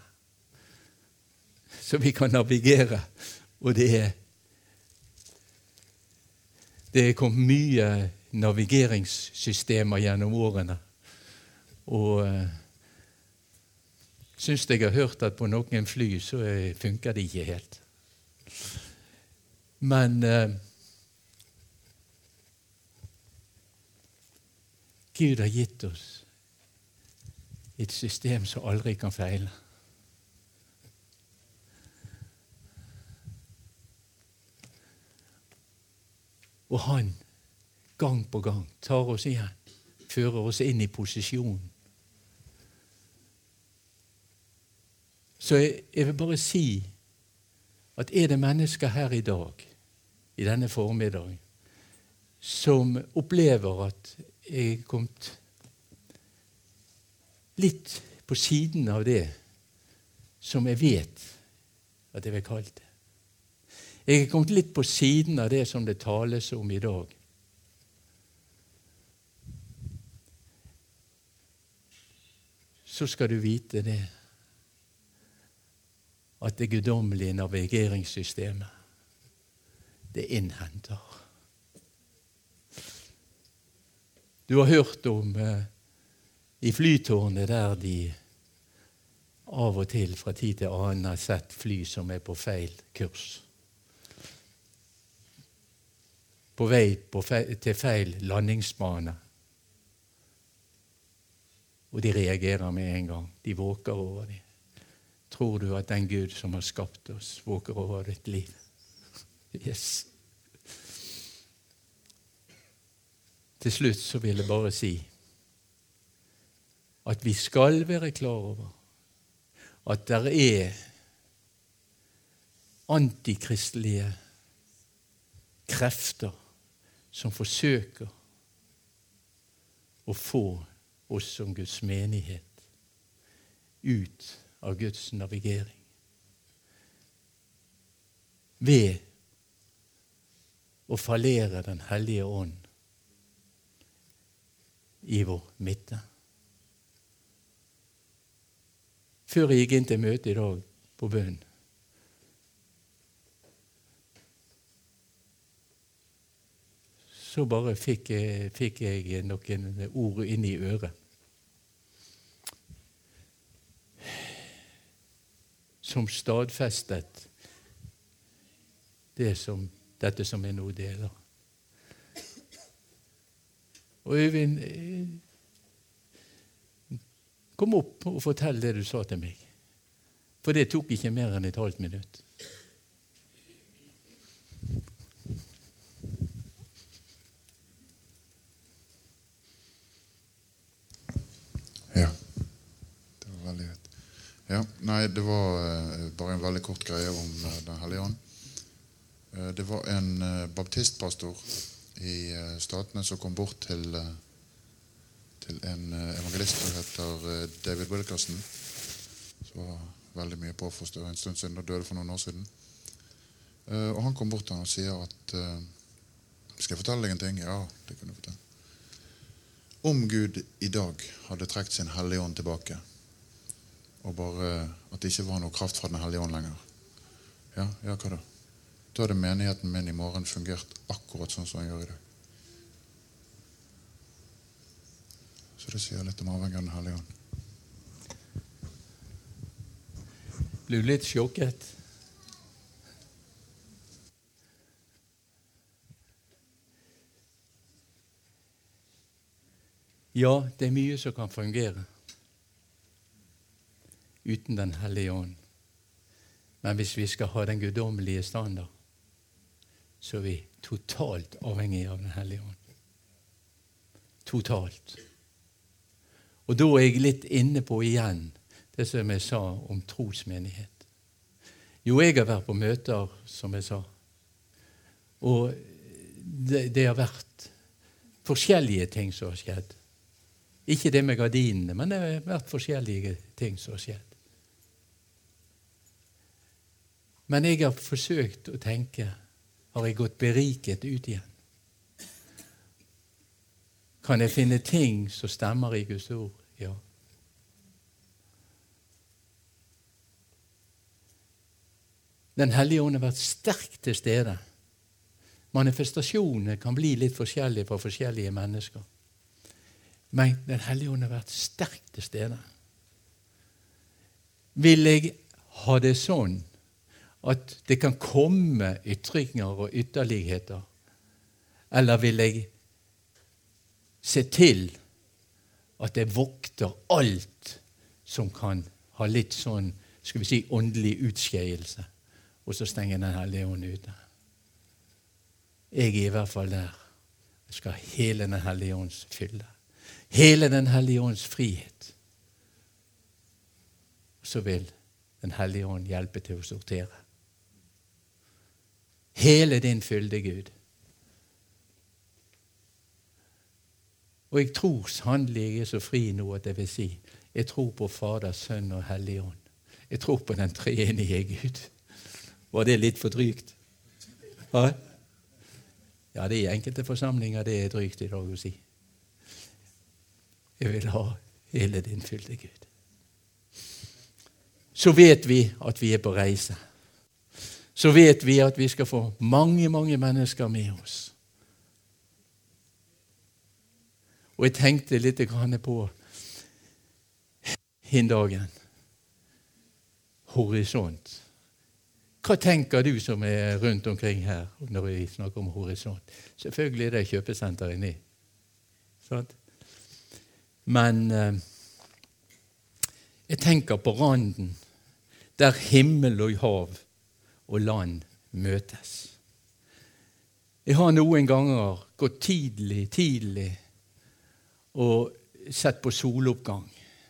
Så vi kan navigere, og det er det er kommet mye navigeringssystemer gjennom årene, og uh, synes jeg har hørt at på noen fly så funker det ikke helt. Men uh, Gud har gitt oss et system som aldri kan feile. Og han, gang på gang, tar oss igjen, fører oss inn i posisjonen. Så jeg, jeg vil bare si at er det mennesker her i dag, i denne formiddag, som opplever at jeg er kommet litt på siden av det som jeg vet at jeg vil kalle det. Jeg er kommet litt på siden av det som det tales om i dag. Så skal du vite det, at det guddommelige navigeringssystemet, det innhenter. Du har hørt om eh, i flytårnet der de av og til fra tid til annen har sett fly som er på feil kurs. På vei på feil, til feil landingsbane. Og de reagerer med en gang. De våker over dem. Tror du at den Gud som har skapt oss, våker over ditt liv? Yes. Til slutt så vil jeg bare si at vi skal være klar over at det er antikristelige krefter som forsøker å få oss som Guds menighet ut av Guds navigering. Ved å fallere Den hellige ånd i vår midte. Før jeg gikk inn til møte i dag på bønn, så bare fikk jeg, fikk jeg noen ord inn i øret. Som stadfestet det som, dette som jeg nå deler. Og Øyvind, kom opp og fortell det du sa til meg. For det tok ikke mer enn et halvt minutt. Ja, det var veldig godt. Ja, nei, det var uh, bare en veldig kort greie om uh, Den hellige ånd. Det var en baptistpastor i statene som kom bort til, til en evangelist som heter David Wilkerson, som var veldig mye på for en stund siden, og døde for noen år siden. Og han kom bort til han og sier at skal jeg fortelle deg en ting? Ja, det kan du fortelle. Om Gud i dag hadde trekt sin hellige ånd tilbake, og bare at det ikke var noe kraft fra den hellige ånd lenger, ja, ja, hva da? Da hadde menigheten min i morgen fungert akkurat sånn som han gjør i dag. Så det sier litt om avhengig av den hellige ånd. Blir du litt sjokket? Ja, det er mye som kan fungere uten den hellige ånd. Men hvis vi skal ha den guddommelige standard, så er vi totalt avhengige av den hellige ånd. Totalt. Og da er jeg litt inne på igjen det som jeg sa om trosmenighet. Jo, jeg har vært på møter, som jeg sa, og det, det har vært forskjellige ting som har skjedd. Ikke det med gardinene, men det har vært forskjellige ting som har skjedd. Men jeg har forsøkt å tenke, har jeg gått beriket ut igjen? Kan jeg finne ting som stemmer i Guds ord? Ja. Den hellige ånd har vært sterkt til stede. Manifestasjonene kan bli litt forskjellige for forskjellige mennesker. Men den hellige ånd har vært sterkt til stede. Vil jeg ha det sånn at det kan komme ytringer og ytterligheter, eller vil jeg se til at jeg vokter alt som kan ha litt sånn, skal vi si, åndelig utskeielse, og så stenger den hellige ånd ute? Jeg er i hvert fall der. Jeg skal ha hele den hellige ånds fylle. Hele den hellige ånds frihet. Så vil den hellige ånd hjelpe til å sortere. Hele din fylde, Gud. Og jeg tror sannelig jeg er så fri nå at jeg vil si, jeg tror på Fader, Sønn og Hellig Ånd. Jeg tror på den treenige Gud. Var det litt for drygt? Ja, ja, det er enkelte forsamlinger det er drygt i dag å si. Jeg vil ha hele din fylde, Gud. Så vet vi at vi er på reise. Så vet vi at vi skal få mange, mange mennesker med oss. Og jeg tenkte litt på hin dagen. Horisont. Hva tenker du som er rundt omkring her når vi snakker om horisont? Selvfølgelig er det kjøpesenter inni. Sant? Men eh, jeg tenker på randen, der himmel og hav og land møtes. Jeg har noen ganger gått tidlig, tidlig og sett på soloppgang.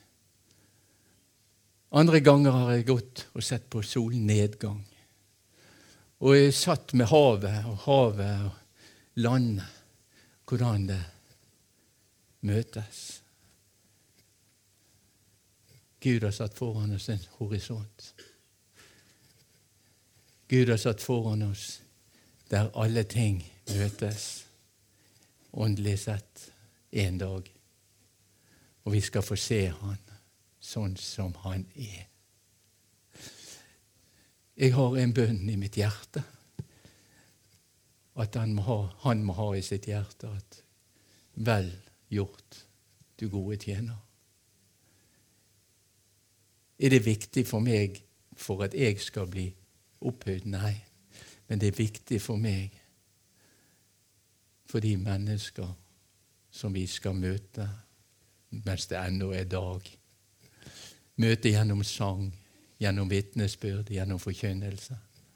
Andre ganger har jeg gått og sett på solnedgang. Og jeg satt med havet og havet og landet, hvordan det møtes. Gud har satt foran oss en horisont. Gud har satt foran oss der alle ting møtes, åndelig sett, en dag. Og vi skal få se han sånn som han er. Jeg har en bønn i mitt hjerte, at han må ha, han må ha i sitt hjerte at vel gjort, du gode tjener. Er det viktig for meg for at jeg skal bli opphøyd? Nei, men det er viktig for meg for de mennesker som vi skal møte mens det ennå er dag. Møte gjennom sang, gjennom vitnesbyrd, gjennom forkynnelse.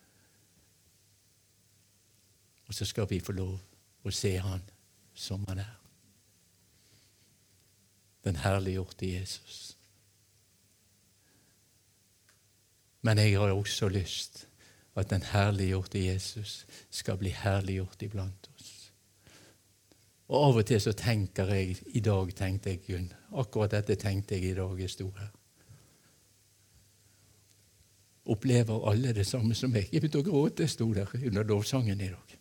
Og så skal vi få lov å se han som han er. Den herliggjorte Jesus. Men jeg har også lyst at den herliggjorte Jesus skal bli herliggjort iblant oss. Og av og til så tenker jeg, i dag tenkte jeg, Gunn, akkurat dette tenkte jeg i dag jeg sto her. Opplever alle det samme som meg? Jeg begynte å gråte, jeg sto der under lovsangen i dag.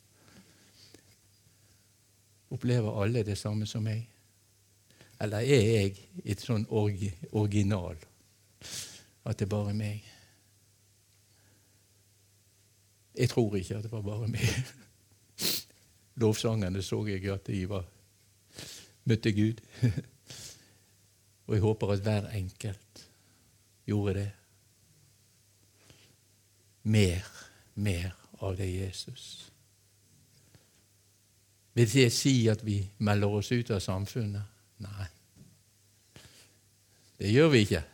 Opplever alle det samme som meg? Eller er jeg et sånn orgi, original, at det bare er meg? Jeg tror ikke at det var bare meg. Lovsangene så jeg at de var, møtte Gud. Og jeg håper at hver enkelt gjorde det. Mer, mer av det Jesus. Vil det si at vi melder oss ut av samfunnet? Nei. Det gjør vi ikke.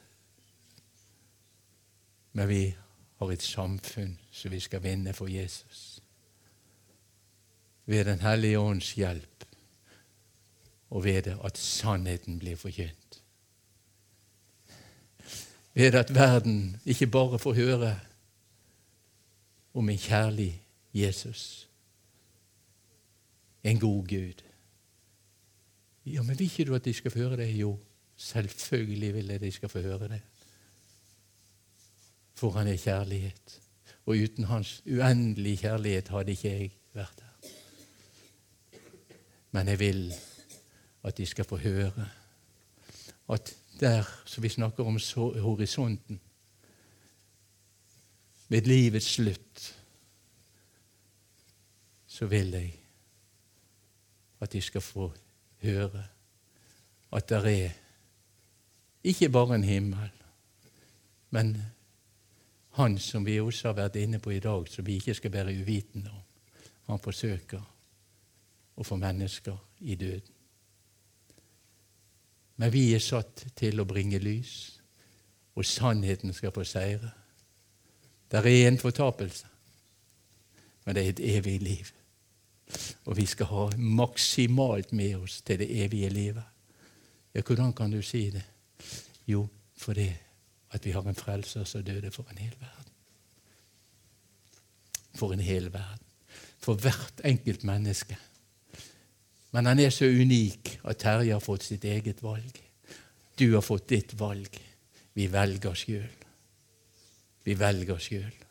Men vi har et samfunn som vi skal vinne for Jesus. Ved Den hellige ånds hjelp, og ved det at sannheten blir forkynt. Ved at verden ikke bare får høre om en kjærlig Jesus, en god Gud. Ja, men vil ikke du at de skal få høre det? Jo, selvfølgelig vil jeg de skal få høre det. For han er kjærlighet, og uten hans uendelige kjærlighet hadde ikke jeg vært der. Men jeg vil at de skal få høre at der som vi snakker om horisonten, ved livets slutt, så vil jeg at de skal få høre at det er ikke bare en himmel, men han som vi også har vært inne på i dag, som vi ikke skal være uvitende om. Han forsøker og for mennesker i døden. Men vi er satt til å bringe lys, og sannheten skal få seire. Det er en fortapelse, men det er et evig liv. Og vi skal ha maksimalt med oss til det evige livet. Ja, hvordan kan du si det? Jo, fordi at vi har en frelser som døde for en hel verden. For en hel verden. For hvert enkelt menneske. Men han er så unik at Terje har fått sitt eget valg. Du har fått ditt valg. Vi velger selv. Vi velger selv.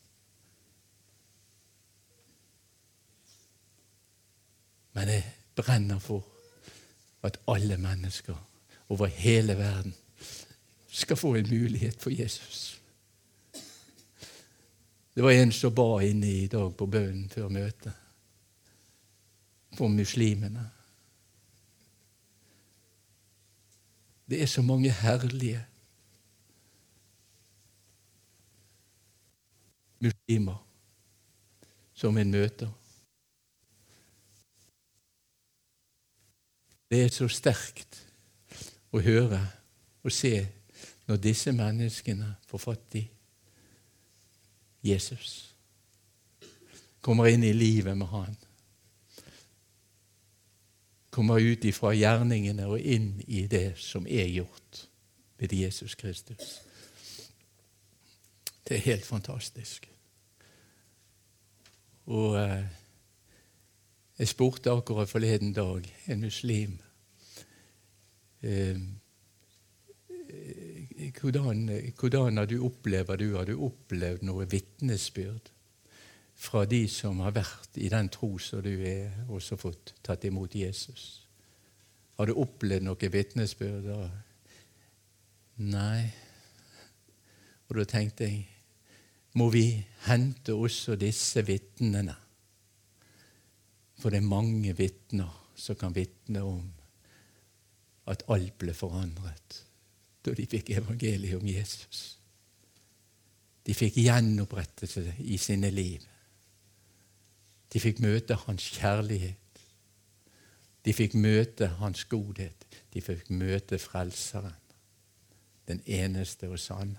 Men jeg brenner for at alle mennesker over hele verden skal få en mulighet for Jesus. Det var en som ba inne i dag på bønnen før møtet. For muslimene. Det er så mange herlige muslimer som en møter. Det er så sterkt å høre og se når disse menneskene får fatt i Jesus. Kommer inn i livet med han. Kommer ut ifra gjerningene og inn i det som er gjort ved Jesus Kristus. Det er helt fantastisk. Og eh, jeg spurte akkurat forleden dag en muslim eh, hvordan, hvordan har du opplevd du har du opplevd noe vitnesbyrd fra de som har vært i den tro som du er, og så fått tatt imot Jesus? Har du opplevd noe vitnesbyrd? Nei. Og da tenkte jeg, må vi hente også disse vitnene? For det er mange vitner som kan vitne om at alt ble forandret da de fikk evangeliet om Jesus. De fikk gjenopprettelse i sine liv. De fikk møte hans kjærlighet. De fikk møte hans godhet. De fikk møte frelseren, den eneste og sanne.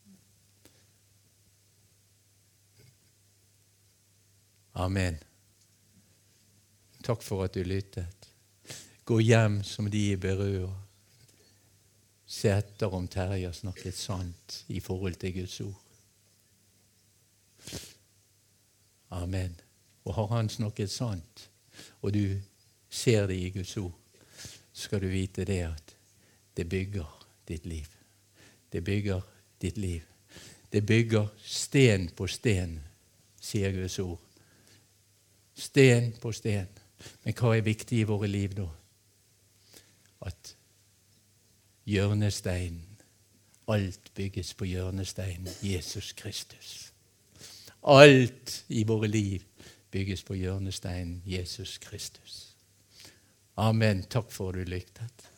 Amen. Takk for at du lyttet. Gå hjem som de i Berøa. Se etter om Terje har snakket sant i forhold til Guds ord. Amen. Og har Han snakket sant, og du ser det i Guds ord, så skal du vite det at det bygger ditt liv. Det bygger ditt liv. Det bygger sten på sten, sier Guds ord. Sten på sten. Men hva er viktig i våre liv da? At hjørnesteinen, alt bygges på hjørnesteinen Jesus Kristus. Alt i våre liv bygges på hjørnesteinen Jesus Kristus. Amen. Takk for at du lyktet.